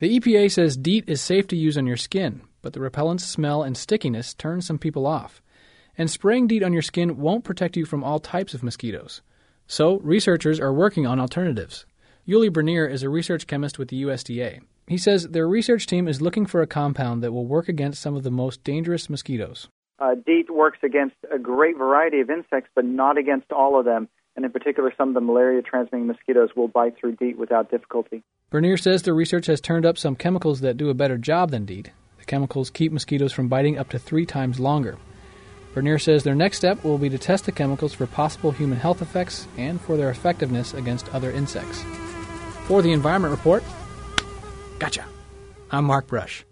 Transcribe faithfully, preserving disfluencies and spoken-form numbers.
The E P A says DEET is safe to use on your skin, but the repellent's smell and stickiness turn some people off. And spraying DEET on your skin won't protect you from all types of mosquitoes. So, researchers are working on alternatives. Yuli Bernier is a research chemist with the U S D A. He says their research team is looking for a compound that will work against some of the most dangerous mosquitoes. Uh, DEET works against a great variety of insects, but not against all of them. And in particular, some of the malaria-transmitting mosquitoes will bite through DEET without difficulty. Bernier says the research has turned up some chemicals that do a better job than DEET. The chemicals keep mosquitoes from biting up to three times longer. Bernier says their next step will be to test the chemicals for possible human health effects and for their effectiveness against other insects. For the Environment Report, gotcha. I'm Mark Brush.